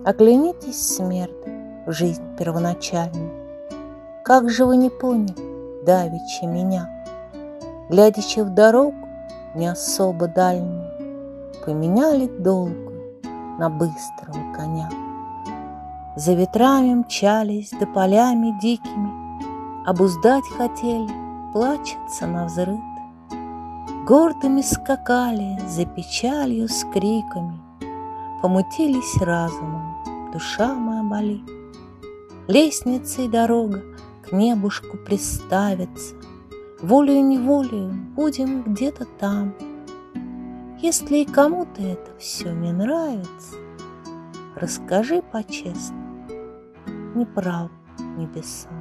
Оглянитесь, смерть, в жизнь первоначальную. Как же вы не поняли давеча меня, глядячи в дорогу не особо дальнюю, поменяли долгую на быстрого коня. За ветрами мчались, да полями дикими, обуздать хотели, плачется навзрыд. Гордыми скакали, за печалью с криками, помутились разумом, душа моя болит. Лестница и дорога к небушку приставятся, волею-неволею будем где-то там. Если и кому-то это все не нравится, расскажи по-честному, не прав небеса.